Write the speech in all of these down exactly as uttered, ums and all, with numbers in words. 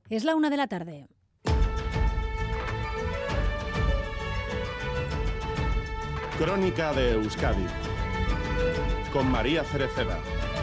Es la una de la tarde. Crónica de Euskadi con María Cereceda.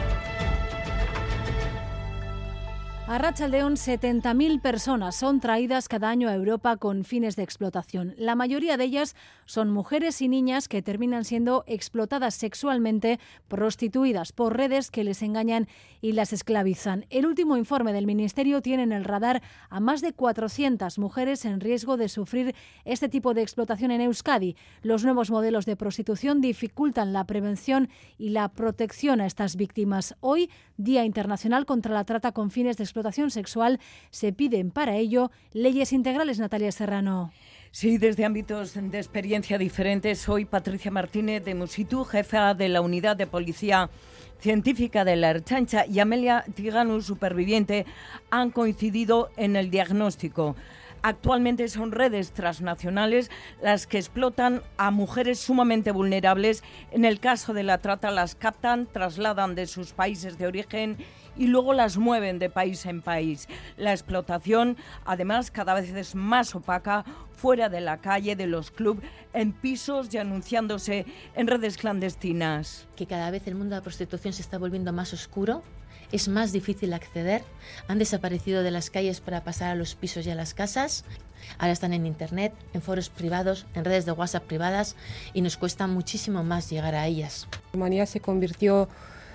A Arratsaldeon, setenta mil personas son traídas cada año a Europa con fines de explotación. La mayoría de ellas son mujeres y niñas que terminan siendo explotadas sexualmente, prostituidas por redes que les engañan y las esclavizan. El último informe del Ministerio tiene en el radar a más de cuatrocientas mujeres en riesgo de sufrir este tipo de explotación en Euskadi. Los nuevos modelos de prostitución dificultan la prevención y la protección a estas víctimas. Hoy, Día Internacional contra la Trata con fines de explotación sexual, se piden para ello leyes integrales. Natalia Serrano. Sí, desde ámbitos de experiencia diferentes. Soy Patricia Martínez de Musitu, jefa de la Unidad de Policía Científica de la Ertzaintza, y Amelia Tiganu, superviviente, han coincidido en el diagnóstico. Actualmente son redes transnacionales las que explotan a mujeres sumamente vulnerables. En el caso de la trata, las captan, trasladan de sus países de origen y luego las mueven de país en país. La explotación, además, cada vez es más opaca, fuera de la calle, de los clubs, en pisos y anunciándose en redes clandestinas. Que cada vez el mundo de la prostitución se está volviendo más oscuro, es más difícil acceder, han desaparecido de las calles para pasar a los pisos y a las casas, ahora están en internet, en foros privados, en redes de WhatsApp privadas, y nos cuesta muchísimo más llegar a ellas. Rumanía se convirtió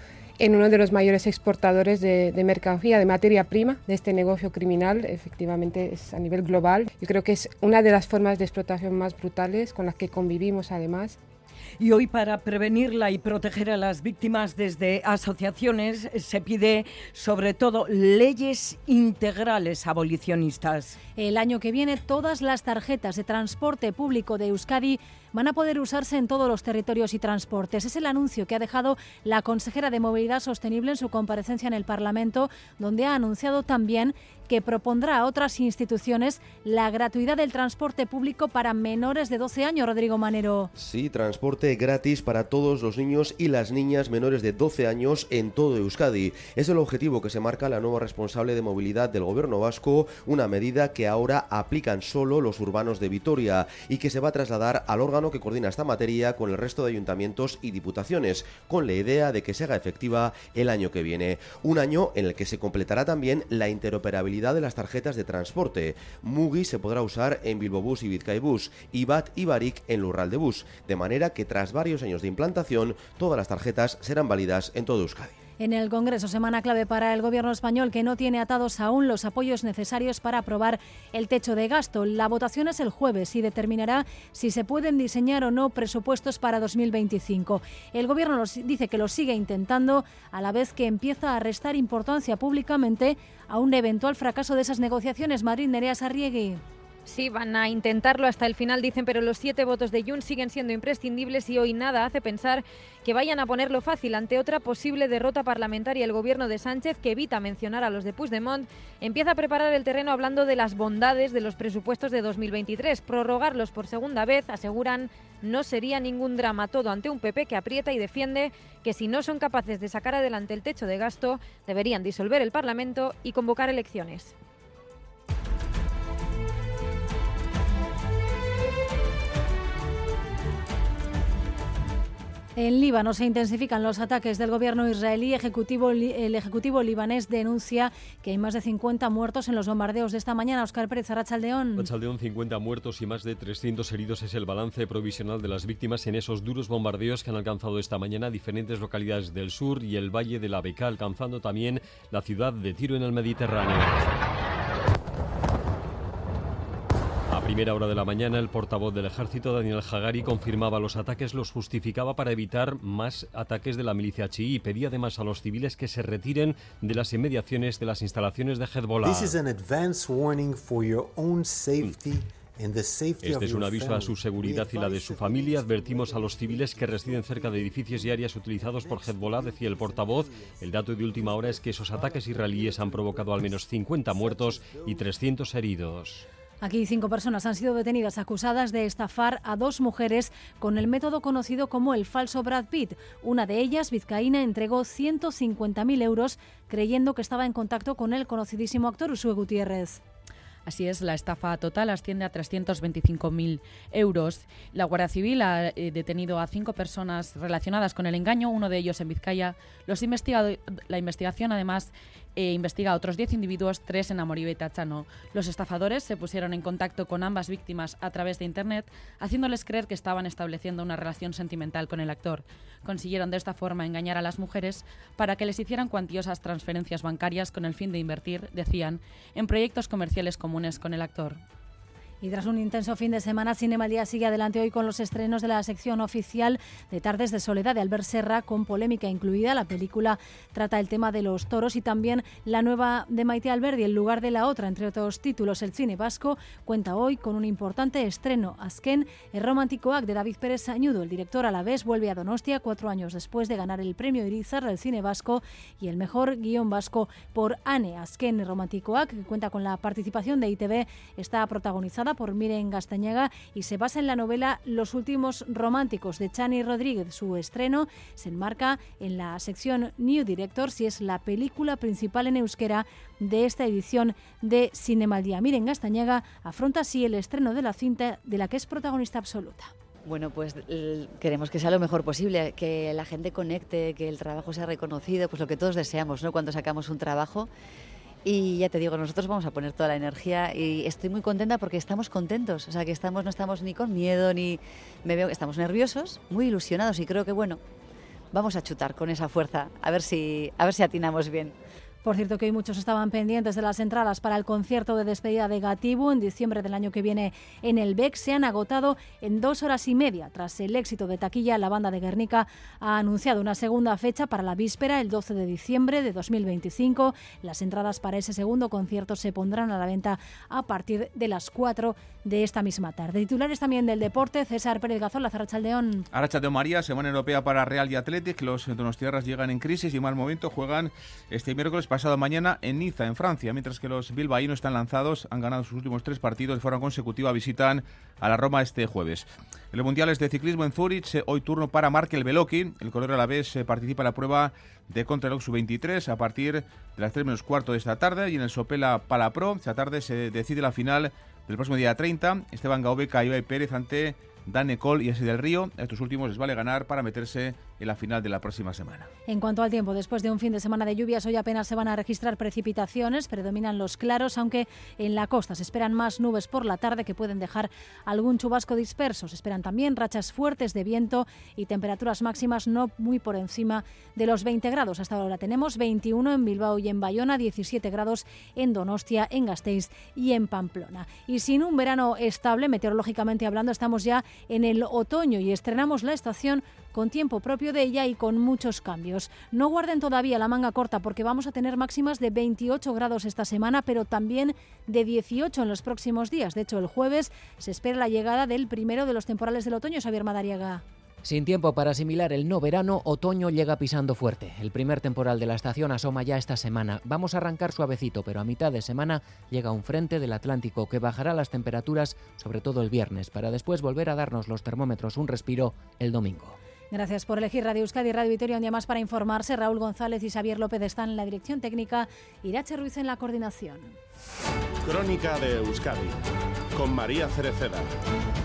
en uno de los mayores exportadores de, de mercancía, de materia prima, de este negocio criminal. Efectivamente es a nivel global. Yo creo que es una de las formas de explotación más brutales con las que convivimos además. Y hoy, para prevenirla y proteger a las víctimas desde asociaciones, se pide sobre todo leyes integrales abolicionistas. El año que viene, todas las tarjetas de transporte público de Euskadi van a poder usarse en todos los territorios y transportes. Es el anuncio que ha dejado la consejera de Movilidad Sostenible en su comparecencia en el Parlamento, donde ha anunciado también que propondrá a otras instituciones la gratuidad del transporte público para menores de doce años. Rodrigo Manero. Sí, transporte gratis para todos los niños y las niñas menores de doce años en todo Euskadi. Es el objetivo que se marca la nueva responsable de movilidad del Gobierno vasco, una medida que ahora aplican solo los urbanos de Vitoria y que se va a trasladar al órgano que coordina esta materia con el resto de ayuntamientos y diputaciones, con la idea de que se haga efectiva el año que viene. Un año en el que se completará también la interoperabilidad de las tarjetas de transporte. Mugi se podrá usar en Bilbobús y Bizkaibus, y Bat y Barik en Lurraldebus, de manera que tras varios años de implantación, todas las tarjetas serán válidas en todo Euskadi. En el Congreso, semana clave para el Gobierno español, que no tiene atados aún los apoyos necesarios para aprobar el techo de gasto. La votación es el jueves y determinará si se pueden diseñar o no presupuestos para dos mil veinticinco. El Gobierno los dice que lo sigue intentando, a la vez que empieza a restar importancia públicamente a un eventual fracaso de esas negociaciones. Madrid, Nerea Sarriegui. Sí, van a intentarlo hasta el final, dicen, pero los siete votos de Junts siguen siendo imprescindibles y hoy nada hace pensar que vayan a ponerlo fácil. Ante otra posible derrota parlamentaria, el gobierno de Sánchez, que evita mencionar a los de Puigdemont, empieza a preparar el terreno hablando de las bondades de los presupuestos de dos mil veintitrés. Prorrogarlos por segunda vez, aseguran, no sería ningún drama. Todo ante un P P que aprieta y defiende que si no son capaces de sacar adelante el techo de gasto, deberían disolver el Parlamento y convocar elecciones. En Líbano se intensifican los ataques del gobierno israelí. Ejecutivo, el ejecutivo libanés denuncia que hay más de cincuenta muertos en los bombardeos de esta mañana. Óscar Pérez, Arratsaldeon. Arratsaldeon, cincuenta muertos y más de trescientos heridos es el balance provisional de las víctimas en esos duros bombardeos que han alcanzado esta mañana diferentes localidades del sur y el valle de la Bekaa, alcanzando también la ciudad de Tiro en el Mediterráneo. A primera hora de la mañana, el portavoz del ejército, Daniel Hagari, confirmaba los ataques, los justificaba para evitar más ataques de la milicia chií. Pedía además a los civiles que se retiren de las inmediaciones de las instalaciones de Hezbollah. This is an advance warning for your own safety. Este es un aviso a su seguridad y la de su familia. Advertimos a los civiles que residen cerca de edificios y áreas utilizados por Hezbollah, decía el portavoz. El dato de última hora es que esos ataques israelíes han provocado al menos cincuenta muertos y trescientos heridos. Aquí cinco personas han sido detenidas acusadas de estafar a dos mujeres con el método conocido como el falso Brad Pitt. Una de ellas, vizcaína, entregó ciento cincuenta mil euros creyendo que estaba en contacto con el conocidísimo actor Uxue Gutiérrez. Así es, la estafa total asciende a trescientos veinticinco mil euros. La Guardia Civil ha eh, detenido a cinco personas relacionadas con el engaño, uno de ellos en Vizcaya. Los investigado- la investigación, además, eh, investiga a otros diez individuos, tres en Amoribe y Tachano. Los estafadores se pusieron en contacto con ambas víctimas a través de Internet, haciéndoles creer que estaban estableciendo una relación sentimental con el actor. Consiguieron de esta forma engañar a las mujeres para que les hicieran cuantiosas transferencias bancarias con el fin de invertir, decían, en proyectos comerciales comunes con el actor. Y tras un intenso fin de semana, Cinema al Día sigue adelante hoy con los estrenos de la sección oficial de Tardes de Soledad de Albert Serra, con polémica incluida. La película trata el tema de los toros y también la nueva de Maite Alberdi, El lugar de la otra, entre otros títulos. El cine vasco cuenta hoy con un importante estreno. Azken, el románticoak de David Pérez Sañudo. El director alavés vuelve a Donostia cuatro años después de ganar el premio Irizar del cine vasco y el mejor guión vasco por Ane. Azken, el románticoak, que cuenta con la participación de I T V, está protagonizada por Miren Gaztañaga y se basa en la novela Los últimos románticos de Chani Rodríguez. Su estreno se enmarca en la sección New Directors y es la película principal en euskera de esta edición de Cinema al Día. Miren Gaztañaga afronta así el estreno de la cinta de la que es protagonista absoluta. Bueno, pues queremos que sea lo mejor posible, que la gente conecte, que el trabajo sea reconocido, pues lo que todos deseamos, ¿no?, cuando sacamos un trabajo. Y ya te digo, nosotros vamos a poner toda la energía y estoy muy contenta porque estamos contentos, o sea que estamos, no estamos ni con miedo, ni me veo, estamos nerviosos, muy ilusionados y creo que bueno, vamos a chutar con esa fuerza, a ver si, a ver si atinamos bien. Por cierto, que hoy muchos estaban pendientes de las entradas para el concierto de despedida de Gatibu en diciembre del año que viene en el B E C. Se han agotado en dos horas y media. Tras el éxito de taquilla, la banda de Guernica ha anunciado una segunda fecha para la víspera, el doce de diciembre de dos mil veinticinco. Las entradas para ese segundo concierto se pondrán a la venta a partir de las cuatro de esta misma tarde. Titulares también del deporte, César Pérez Gazola, Arratsaldeón. Arratsaldeón, María, semana europea para Real y Athletic. Los donostiarras llegan en crisis y mal momento, juegan este miércoles pasado mañana en Niza, en Francia, mientras que los bilbaínos están lanzados, han ganado sus últimos tres partidos de forma consecutiva, visitan a la Roma este jueves. En los mundiales de ciclismo en Zúrich, hoy turno para Markel Beloki, el corredor alavés participa en la prueba de contrarreloj sub veintitrés a partir de las tres menos cuarto de esta tarde, y en el Sopela Palapro, esta tarde se decide la final del próximo día treinta, Esteban Gaobeca y Ibai Pérez ante Dan Ecol y Ese del Río. A estos últimos les vale ganar para meterse en la final de la próxima semana. En cuanto al tiempo, después de un fin de semana de lluvias, hoy apenas se van a registrar precipitaciones, predominan los claros, aunque en la costa se esperan más nubes por la tarde que pueden dejar algún chubasco disperso. Se esperan también rachas fuertes de viento y temperaturas máximas no muy por encima de los veinte grados. Hasta ahora tenemos veintiuno en Bilbao y en Bayona, diecisiete grados en Donostia, en Gasteiz y en Pamplona. Y sin un verano estable, meteorológicamente hablando, estamos ya en el otoño y estrenamos la estación con tiempo propio de ella y con muchos cambios. No guarden todavía la manga corta porque vamos a tener máximas de veintiocho grados esta semana, pero también de dieciocho en los próximos días. De hecho, el jueves se espera la llegada del primero de los temporales del otoño. Xavier Madariaga. Sin tiempo para asimilar el no verano, otoño llega pisando fuerte. El primer temporal de la estación asoma ya esta semana. Vamos a arrancar suavecito, pero a mitad de semana llega un frente del Atlántico que bajará las temperaturas, sobre todo el viernes, para después volver a darnos los termómetros un respiro el domingo. Gracias por elegir Radio Euskadi y Radio Vitoria un día más para informarse. Raúl González y Xavier López están en la dirección técnica, Irache Ruiz en la coordinación. Crónica de Euskadi con María Cereceda.